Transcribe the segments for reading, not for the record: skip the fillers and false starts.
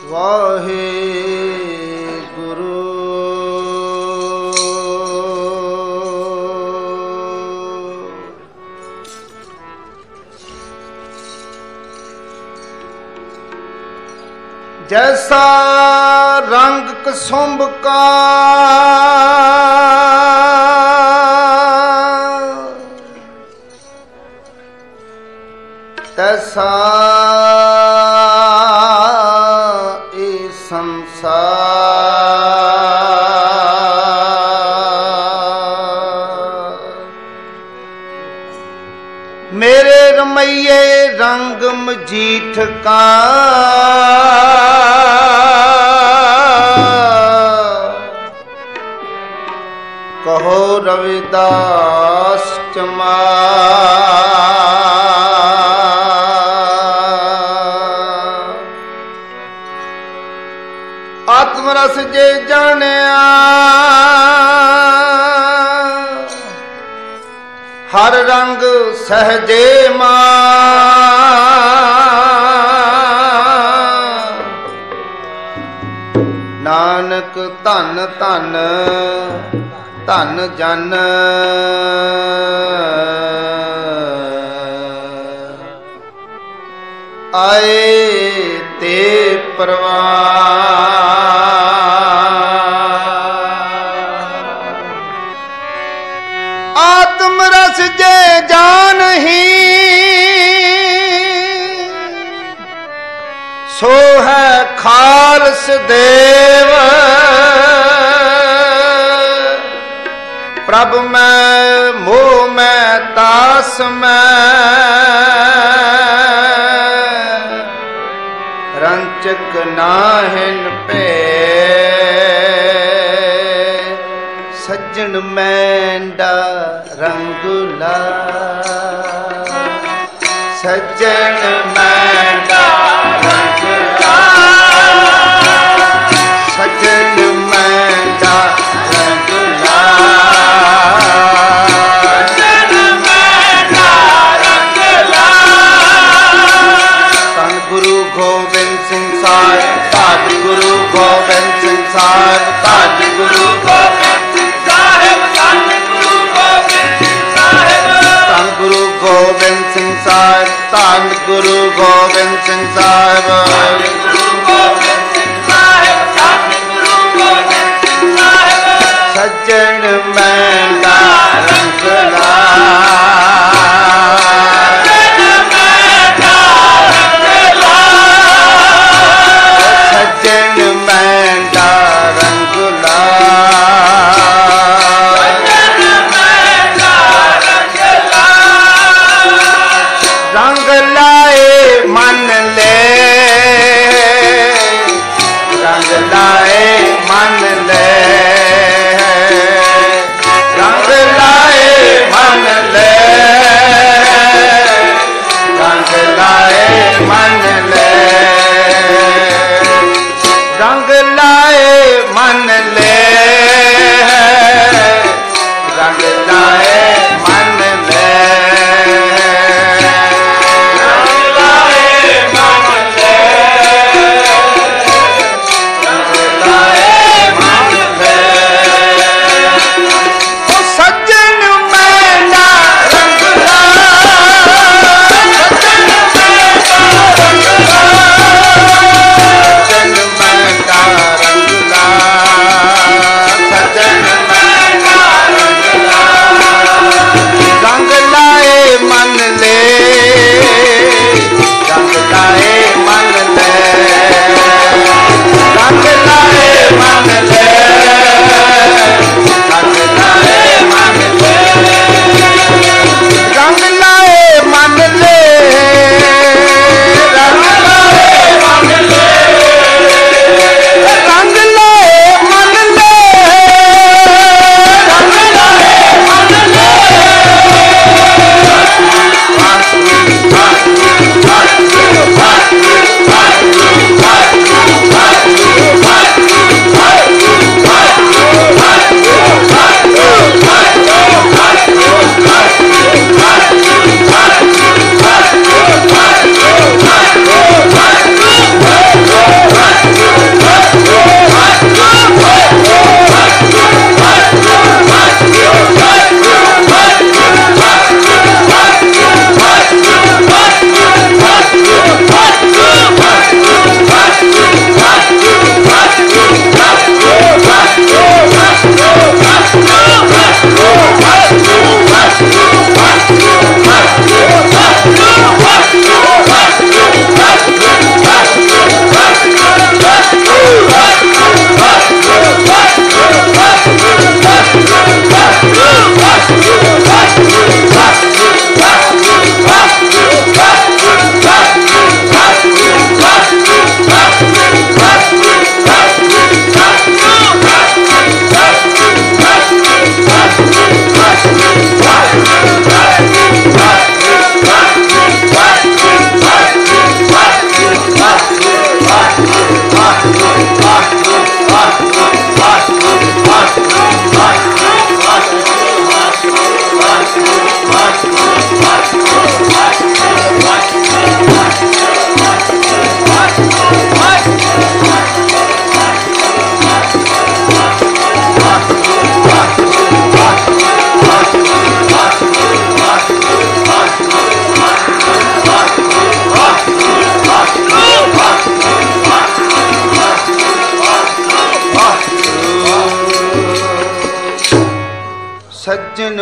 ਵਾਹਿਗੁਰੂ। जैसा रंग कुसुम्भ का तैसा ये संसार। मेरे रमैये रंग मजीठ का कहो रविदास चमार। आत्मरस जे जानिया हर रंग सहजे मान। नानक धन धन धन जन आए ते परवान। आत्मरस जे जानही सो है खालस देव। प्रभ मैं मोह मैं दास मैं रंचक नाहिन पे। सज्जन मैंडा रंगुला सज्जन मैंडा रंगुला सज्जन मैंडा रंगुला सज्जन मैंडा रंगुला। धन गुरु गोबिंद सिंह साहिब धन गुरु गोबिंद सिंह साहिब धन गुरु गोबिंद सिंह साहिब धन गुरु गोबिंद सिंह साहिब धन गुरु गोबिंद सिंह साहिब धन गुरु गोबिंद सिंह साहिब धन गुरु गोबिंद सिंह साहिब धन गुरु गोबिंद सिंह साहिब। सज्जन मैंडा रंगला सज्जन मैंडा रंगला सज्जन मैंडा रंगला। रंग लाए मन ले रंग लाए मन ले रंग लाए मन ले रंग लाए मन ले रंग लाए मन ले रंग लाए मन ले रंग लाए मन ले रंग लाए मन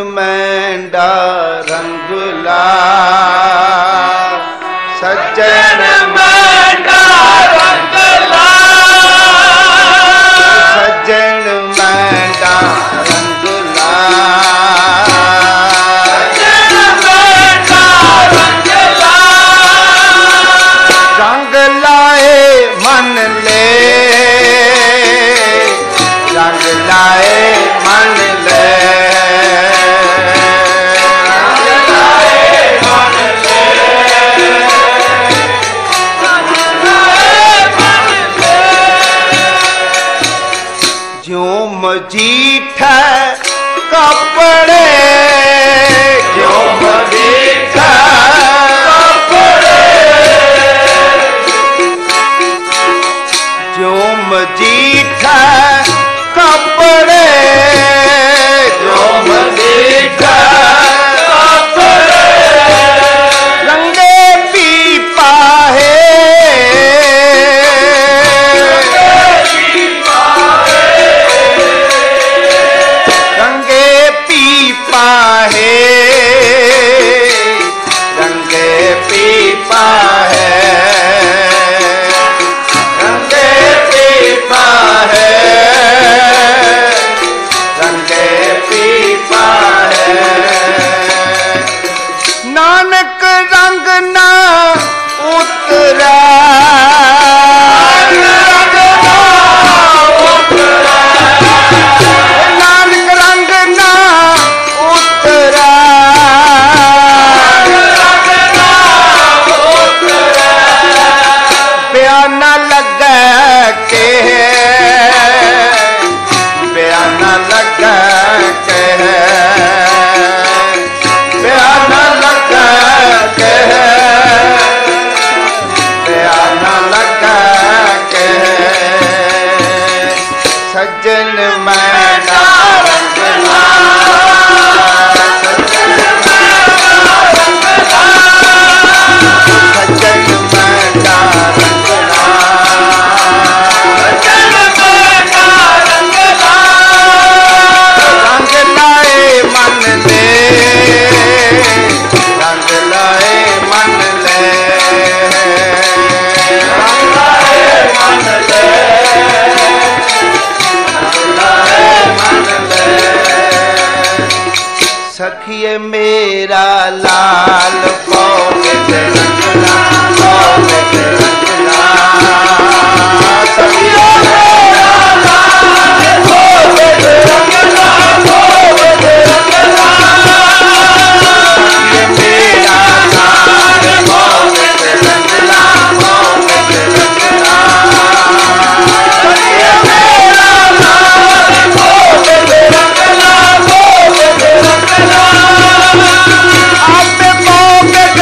मैंडा रंगला सज्जन मैंडा रंगला सज्जन मैंडा रंगला सज्जन मैंडा रंगला रंग लाए मन ले रंग लाए मन ले मजीठ कपड़े क्यों मजीठ कपड़े क्यों मजीठ कपड़े क्यों मजीठ कपड़े रंगे पीपा है रंगे पीपा है रंगे पीपा है रंगे पीपा है नानक रंग ना उतरा नानक रंग ना उतरा बयाना लगा के बयाना लगा के बयाना लगा के बयाना लगा के सज्जन मैंडा रंगला सज्जन मैंडा रंगला रंग लाए मन ले रंग लाए मन ले रंग लाए मन ले रंग लाए मन ले सखिए मेरा लाल पौगे रंगला पौगे रंगला सखिए मेरा लाल पौगे रंगला पौगे रंगला सखिए मेरा लाल पौगे रंगला पौगे रंगला सखिए मेरा लाल पौगे रंगला पौगे रंगला आप पौगे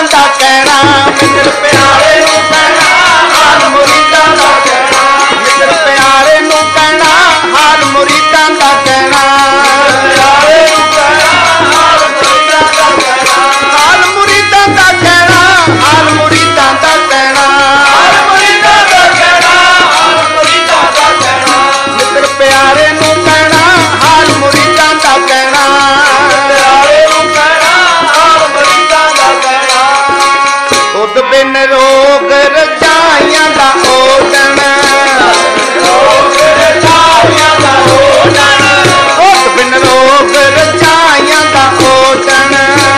दा कहना, मित्र प्यारे नूं कहना हाल मुरीदां दा कहना, मित्र प्यारे नूं कहना हाल मुरीदां दा कहना, प्यारे नूं कहना हाल मुरीदां दा कहना, हाल मुरीदां दा कहना, हाल मुरीदां दा कहना, हाल मुरीदां दा कहना, हाल मुरीदां दा कहना, मित्र प्यारे नूं कहना हाल मुरीदां दा कहना, प्यारे नूं कहना हाल मुरीदां दा कहना, खुद बिन रोग रजाइयां दा ओढ़न, रोग रजाइयां दा ओढ़न, खुद बिन रोग रजाइयां दा ओढ़न,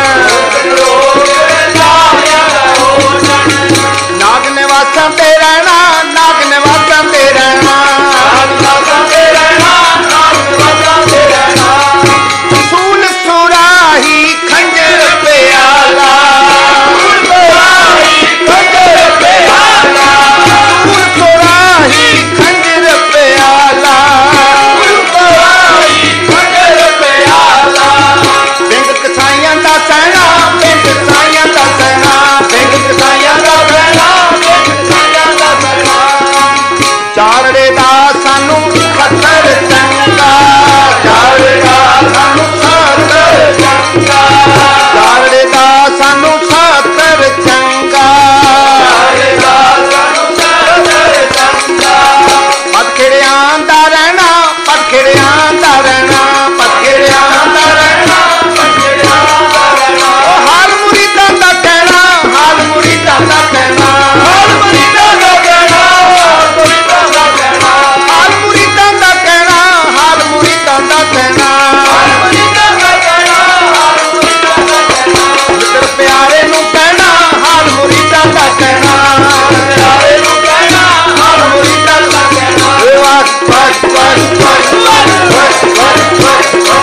रोग रजाइयां दा ओढ़न, नाग निवासां ते रहना, नाग निवासां ते रहना, नाग निवासां ते रहना, नाग निवासां ते रहना, सूल सुराही खंजर प्याला, सूल सुराही खंजर प्याला, सूल सुराही खंजर प्याला, सूल सुराही खंजर प्याला, बिंग कसाइयां दा सहना, बिंग कसाइयां दा सहना, बिंग कसाइयां दा सहना, बिंग कसाइयां दा सहना, चारड़े दा सानू खतर चंगा, चारड़े दा सानू खतर चंगा, चारड़े दा सानू खतर चंगा, चारड़े दा सानू खतर चंगा, पतखिड़ियां दा रहना, पतखिड़ियां दा रहना, पतखिड़ियां दा रहना, पतखिड़ियां दा रहना, हाल मुरीदां दा कहना, हाल मुरीदां दा कहना, हाल मुरीदां दा कहना, हाल मुरीदां दा कहना, हाल मुरीदां दा कहना, हाल मुरीदां दा कहना, हाल मुरीदां दा कहना, हाल मुरीदां दा कहना, मित्र प्यारे नूं कहना हाल मुरीदां दा कहना, प्यारे नूं कहना हाल मुरीदां दा कहना, वाह वाह वाह वाह वाह वाह वाह वाह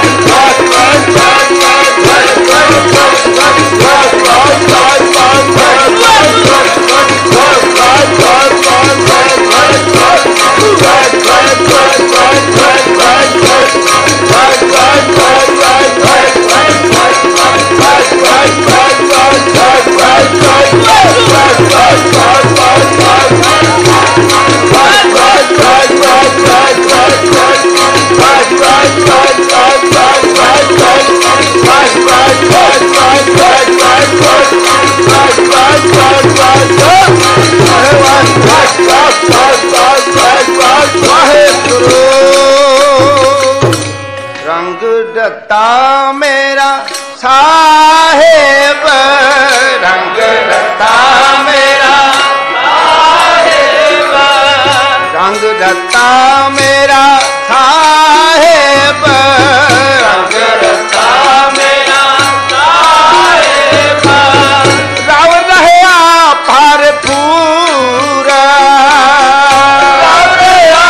रंग दत्ता मेरा साहेब, रंग दत्ता मेरा साहेब, रंग दत्ता मेरा साहेब, रंग दत्ता मेरा साहेब, रव रहया भरपूर, रव रहया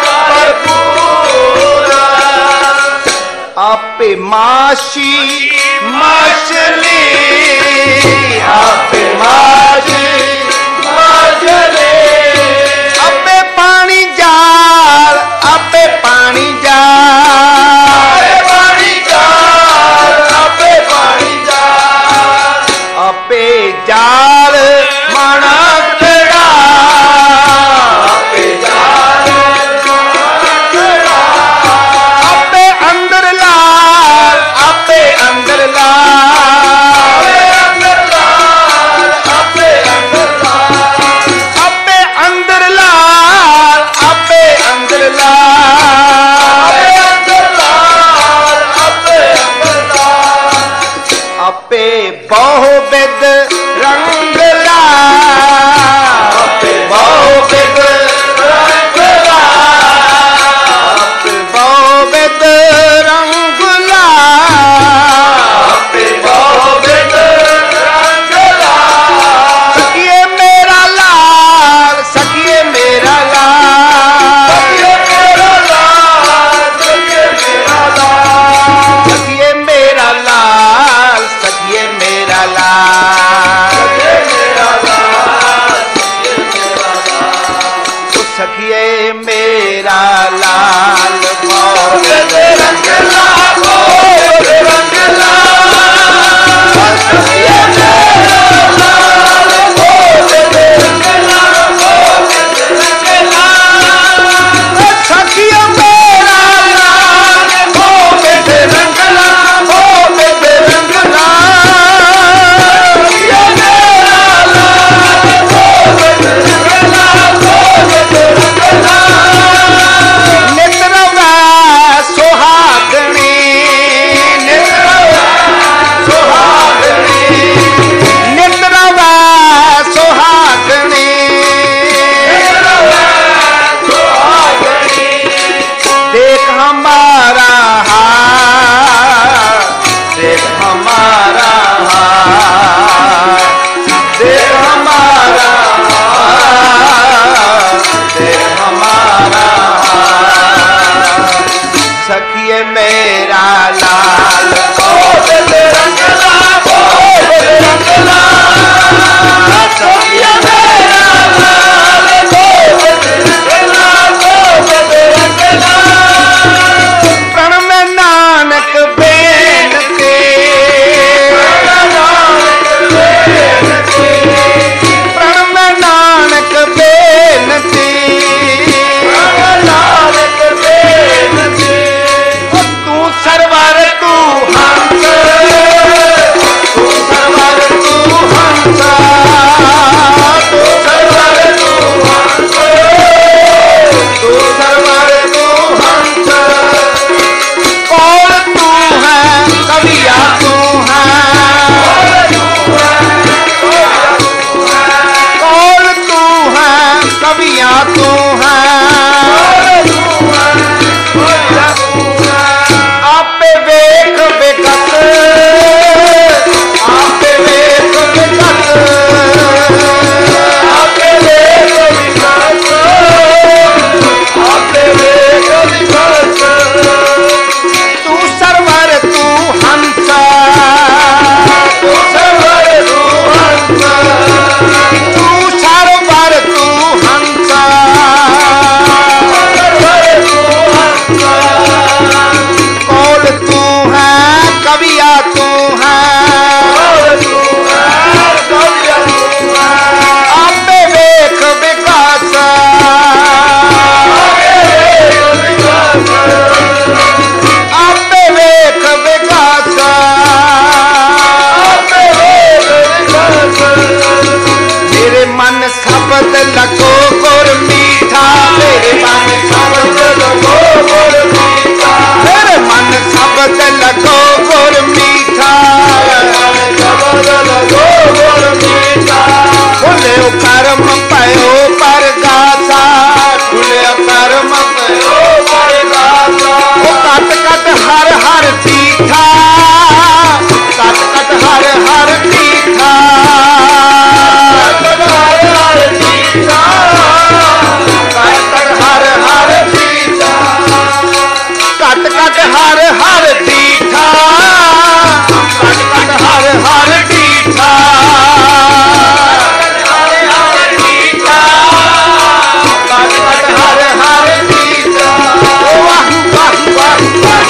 भरपूर, आपे माशी मछली, आपे माशी मछली, आपे पानी जाल, आपे पानी जाल, आपे पानी जाल, आपे पानी जाल, आपे जाल मणकड़ा, आपे जाल मणकड़ा, आपे अंदर लाल, आपे अंदर लाल, आपे अंदर लाल, आपे अंदर लाल, आपे अंदर लाल, आपे अंदर लाल, आपे अंदर लाल, आपे बहु बिद रंग लाल, आपे बहु बिद रंग लाल, आपे बहु बिद रंग लाल, आपे बहु बिद रंग लाल, सखिए मेरा लाल, सखिए मेरा लाल, सखिए मेरा लाल, सखिए मेरा लाल, सखिए मेरा लाल, सखिए मेरा लाल, सखिए मेरा लाल, सखिए मेरा लाल, बहुत रंग लाल, बहुत रंग लाल, सखिए मेरा लाल, सखिए मेरा लाल गोविंद रंगला गोविंद रंगला सखिए मेरा लाल गोविंद रंगला गोविंद रंगला प्रण में नानक बेनती प्रण में नानक बेनती तू सरवर तू हंस तू सरवर तू हंस तू सरवर तू हंस तू सरवर तू हंस कौन तू है कविया तू है कौन तू है कविया तू है आपे वेख बेकत आपे वेख बेकत आपे वेख बेकत आपे वेख बेकत तू सरवर तू हंस तू सरवर तू हंस तू सरवर तू हंस कौल तू है कविया तू है आपे वेख विकास आपे वेख विकास मेरे मन शब्द लगो गुर मीठा मेरे मन शब्द लगो गुर मीठा मेरे मन शब्द लगो गुर मीठा शब्द लगो गुर मीठा खुले कर्म पयो परगासा खुले कर्म पयो परगासा कट कट हर हर तीठा कट कट हर हर तीठा कट हर हर तीठा कट कट हर हर तीठा कट कट हर हर तीठा कट कट हर हर तीठा कट कट हर हर तीठा वाह वाह वाह वाह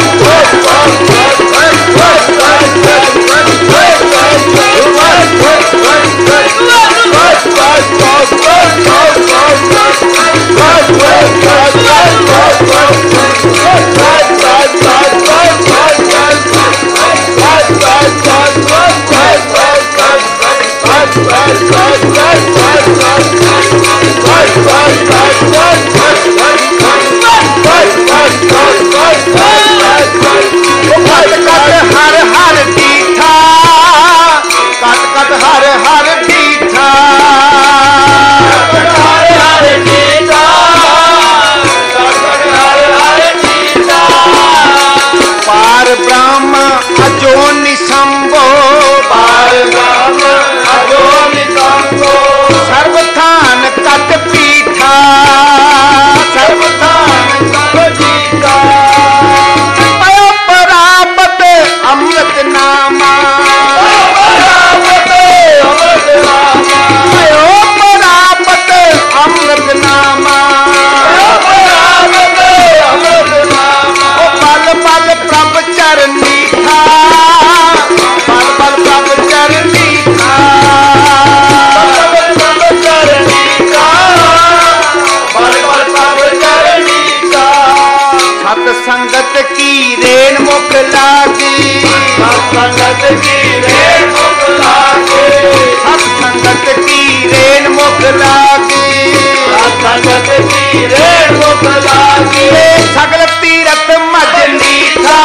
संगत की रेन मुख लागी संगत की रेन मुख लागी संगत की रेन मुख लागी संगत की रेन मुख लागी सगल तीरथ मजली था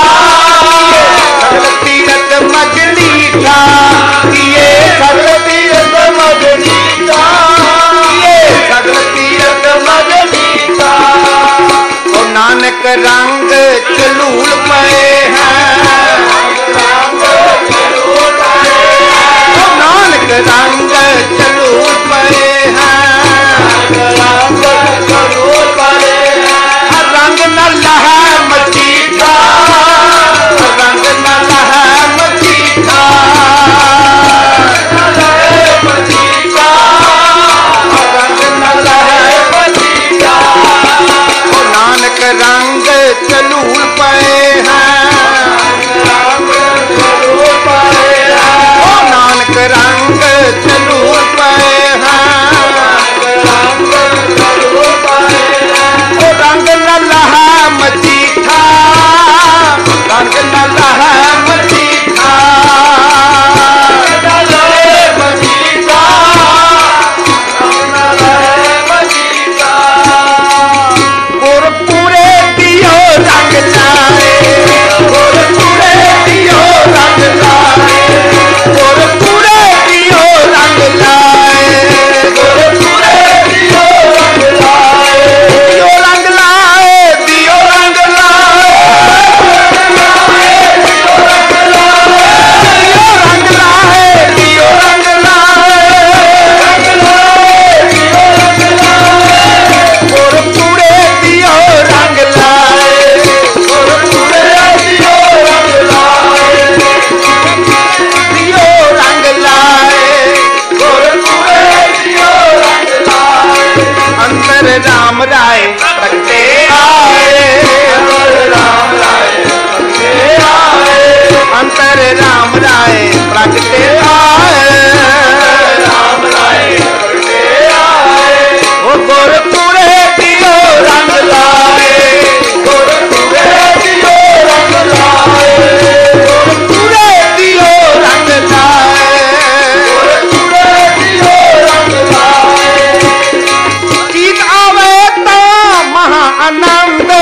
सगल तीरथ मजली था ये सगल तीरथ मजली था ये सगल तीरथ मजली था नानक रंग चलूल पए हैं नानक रंग चलूल पए हैं रंग न लह मची राम राय प्रगटे आए, राम राय प्रगटे आए, अंतर राम राय प्रगटे आए, राम राय प्रगटे आए। वो गोरखपुरे दियो रंग लाए, गोरखपुरे दियो रंग लाए, गोरखपुरे दियो रंग लाए, गोरखपुरे दियो रंग लाए। जीत आवे ता महा आनंद,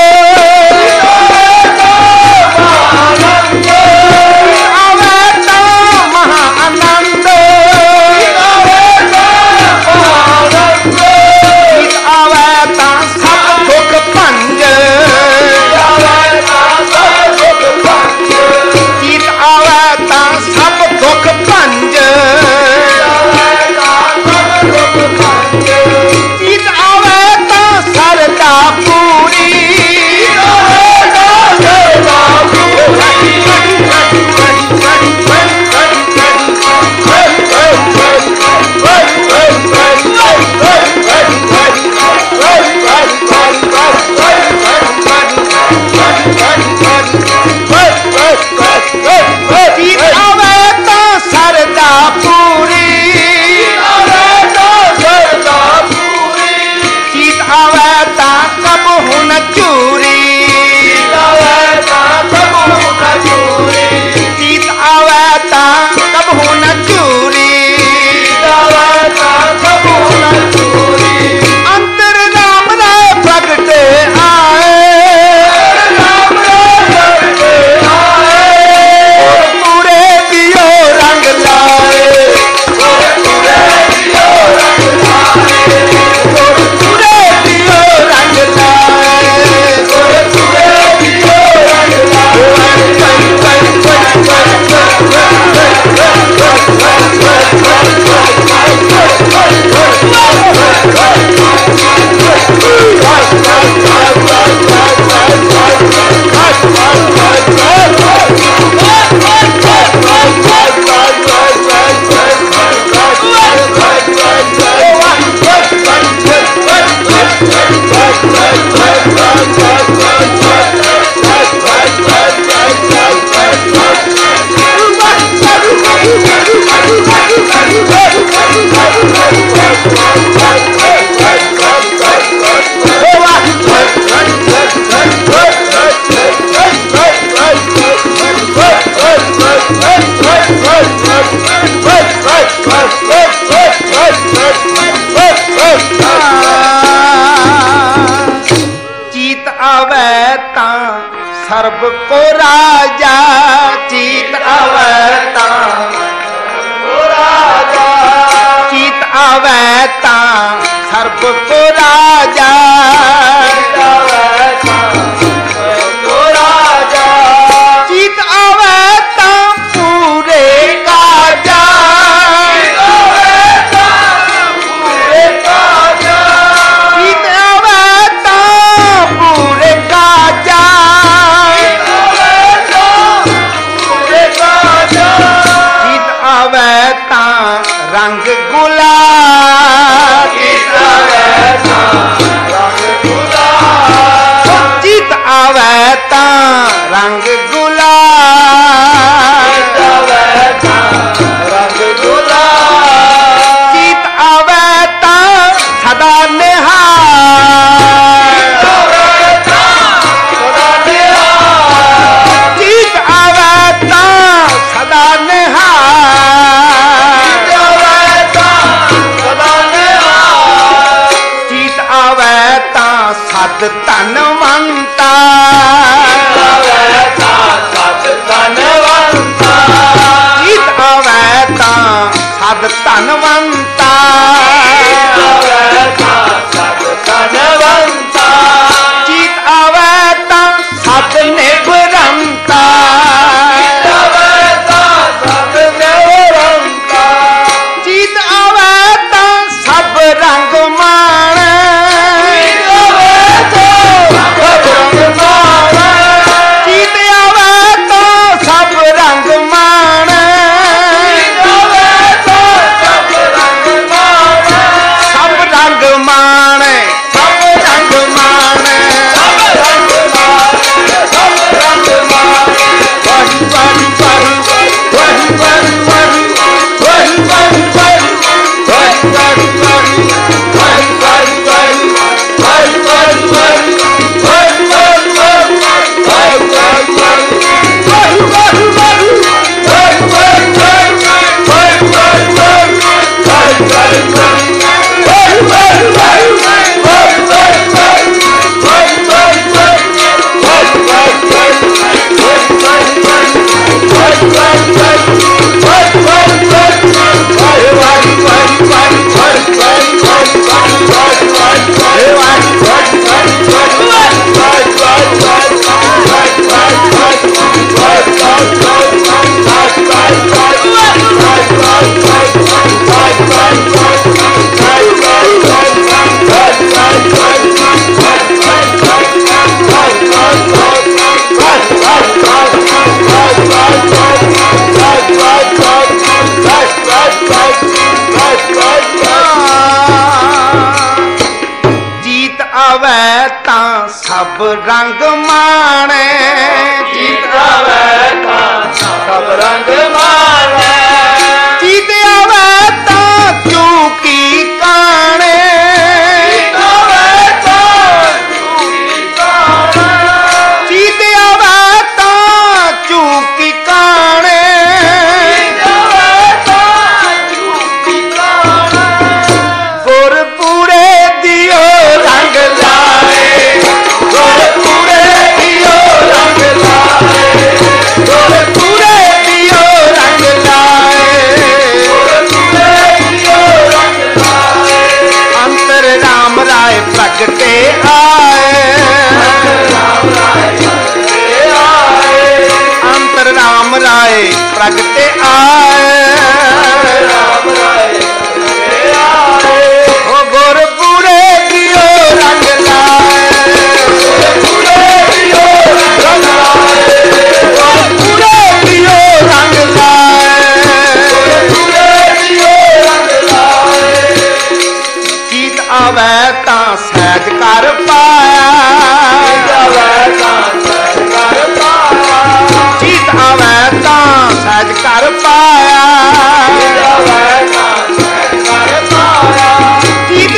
सर्ब को राजा, जीत अवता राजा, जीत अवता सर्ब को राजा, जीत अवता पूरे काजा, पूरे काजा, जीत अवता पूरे काजा, रंग गुलाब, रंग गुलाब, जीत आवेता रंग गुलाब, रंग गुलाब, जीत आवेता सदा निहार, सदा निहार, जीत आवेता सदा निहार, सत धनवंता, सत धनवंता, जीत आवेता सत धनवंता, सत धनवंता, जीत आवेता सत निबरंता, सत निबरंता, जीत आवेता सब रंग मान, रंग मान, तां सब रंग माणे, जीत आवे तां सब रंग माणे, जीत आवे तां चूकी काणे, जीत आवे तां चूकी काणे, जीत आवे तां चूकी काणे, जीत आवे तां चूकी काणे, गुरपुरे दियो रंग लाए, गुरपुरे दियो रंग लाए, गुरपुरे दियो रंग लाए, गुरपुरे दियो रंग लाए, अंतर राम राय प्रगटे आए, राम राय प्रगटे आए, अंतर राम राय प्रगटे आए, राम राय प्रगटे आए, ओ गुरपुरे दियो रंग लाए, गुरपुरे दियो रंग लाए, गुरपुरे दियो रंग लाए, गुरपुरे दियो रंग लाए, जीत आवे तां सहज कर पाया, जावे तां सहज कर पाया, जीत आवे तां सहज कर पाया, जावे तां सहज कर पाया, जीत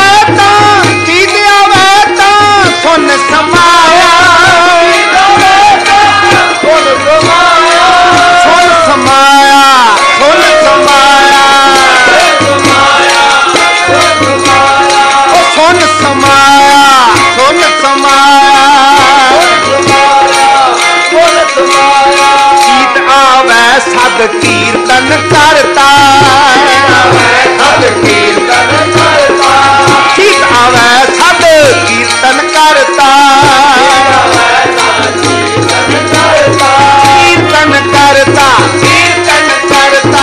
आवे तां सुन समाया, जावे तां गुण समाया, सुन समाया, सुन समाया, समाया, समाया, ओ सुन समाया, सुन समाया, समाया, गुण समाया, जीत आवे सद कीर्तन करता, सब कीर्तन करता, जीत आवे सद कीर्तन करता, कीर्तन करता, कीर्तन करता, कीर्तन करता,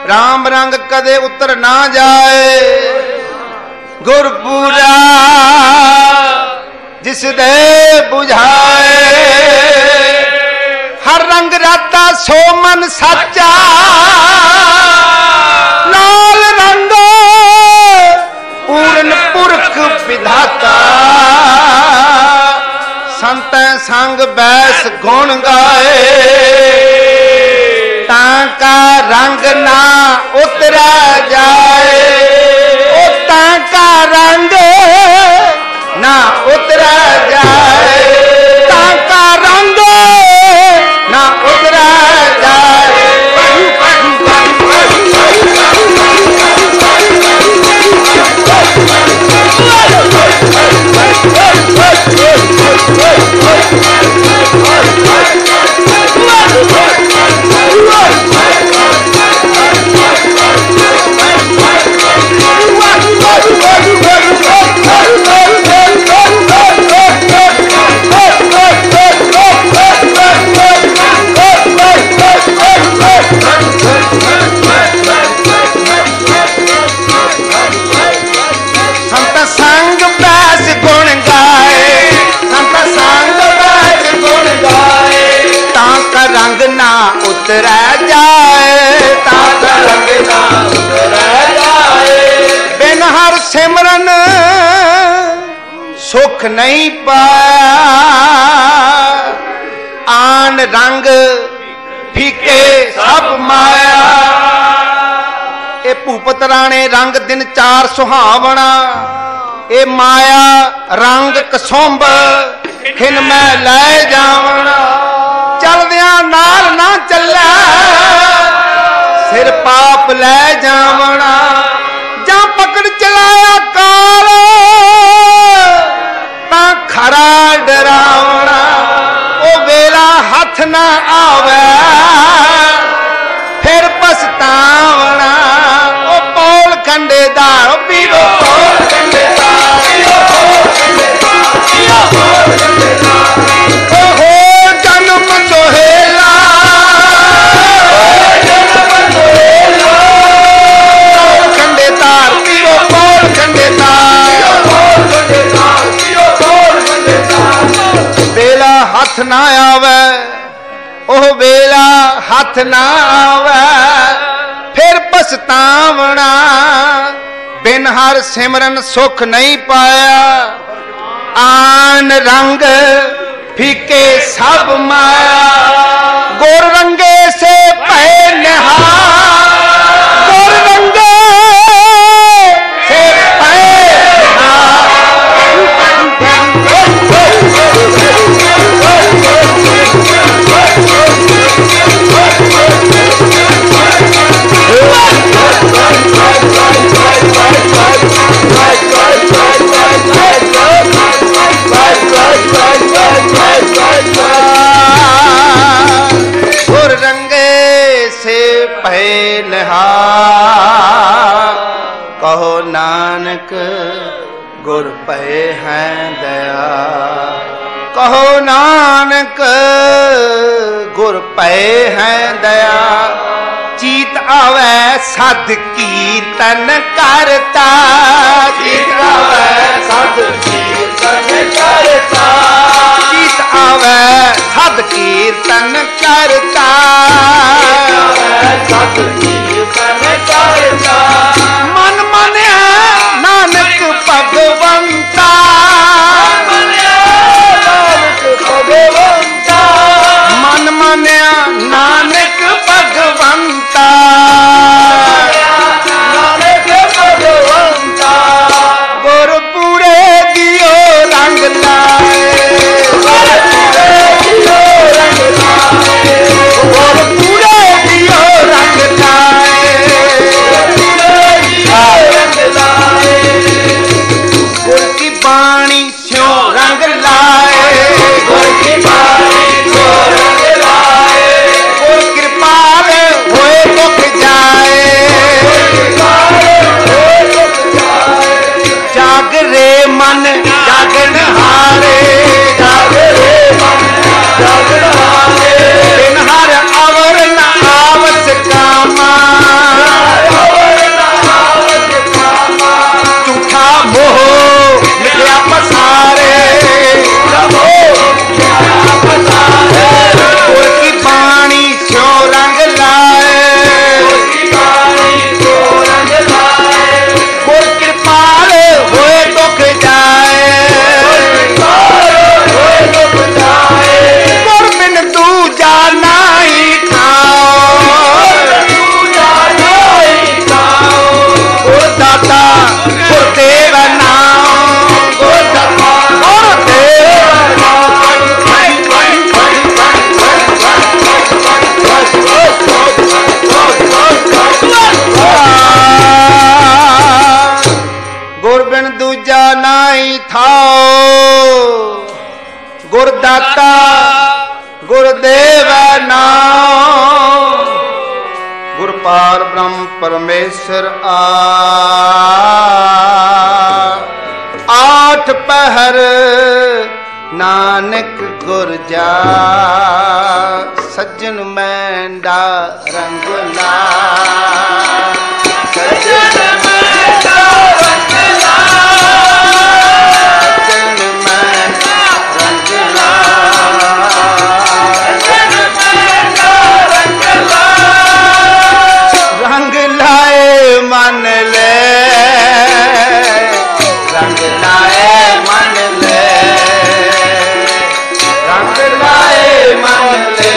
राम रंग कदे उतर ना जाए। गुरपुरा जिस दे बुझाए, हर रंग राता सो मन सच्चा, नाल रंग पूर्ण पुरख विधाता। संत संग बैस गुण गाए, ताका रंग ना उतरा जाए। ओ ताका रंग ना उतरा जाए, ताका रंग ना उतरा जाए। संत संग बैस गुण गाए, संत संग बैस गुण गाए। ताका रंग ना उतरा जाए, ताका रंग ना उतरा जाए। बिन हर सिमरन सुख नहीं पाया, आन रंग फीके सब माया। ए भूपत राणे रंग दिन चार सुहावना, ए माया रंग कसुंभ खिन मैं लै जावना। चलदियां नाल ना चलै, सिर पाप लै जावना। जां पकड़ चलाया काल, तां खरा डरावना। ओ वेला हथ ना आवे, फिर पछतावना। ओ पौल खंडेदार पीरो, पौल खंडेदार हो जन्म दोहेला, पौल खंडेदार पीरो, पौल खंडेदार। वेला हथ ना आवे, ओह वेला हथ ना आवे, फिर पछतावना। बिन हर सिमरन सुख नहीं पाया, आन रंग फीके सब माया। गुर रंगे से पै निहार, गुर रंगे से पै निहार। गुर रंगे से पै निहार, कहो नानक गुर पै हैं दया। कहो नानक गुर पै हैं दया। चीत आवे सद कीर्तन करता, चीत आवे सद कीर्तन करता। चीत आवे सद कीर्तन करता, सद कीर्तन करता। मन मनिया नानक भगवंता, नानक भगवंता। मन मनिया नानक भगवंता, नानक भगवंता। गुरपुरे दियो रंग लाए, गुरपुरे दियो रंग लाए। गुरपुरे ਪਾਰ ਬ੍ਰਹਮ ਪਰਮੇਸ਼ਰ ਆਠ ਪਹਿਰ ਨਾਨਕ ਗੁਰ ਜਾ ਸੱਜਣ ਮੈਂਡਾ ਰੰਗ ਲਾ ਸੱਜਣ ਮੈਂਡਾ ਰੰਗ ਲਾ ਸੱਜਣ ਮੈਂਡਾ ਰੰਗ ਲਾ ਸੱਜਣ ਮੈਂਡਾ ਰੰਗ ਲਾ ਰੰਗ ਲਾਏ ਮਨ ਲੈ ਰੰਗ ਲਾਏ ਮਨ ਲੈ ਰੰਗ ਲਾਏ ਮਨ ਲੈ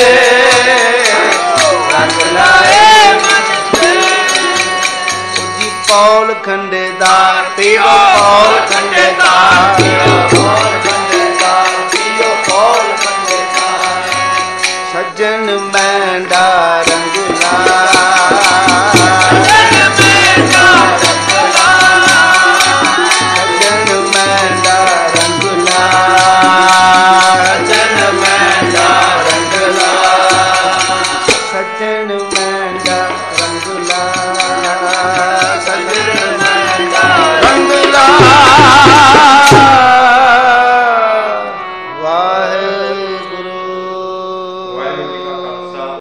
ਰੰਗ ਲਾਏ ਮਨ ਲੈ ਜੀ ਪੌਲ ਖੰਡੇਦਾਰ ਪੀਓ ਪੌਲ ਖੰਡੇਦਾਰ ਪੀਓ ਪੌਲ ਖੰਡੇਦਾਰ ਪੀਓ ਪੌਲ ਖੰਡੇਦਾਰ ਸੱਜਣ ਮੈਂਡਾ ਰੰਗ ਲਾ ਵਾਹਿ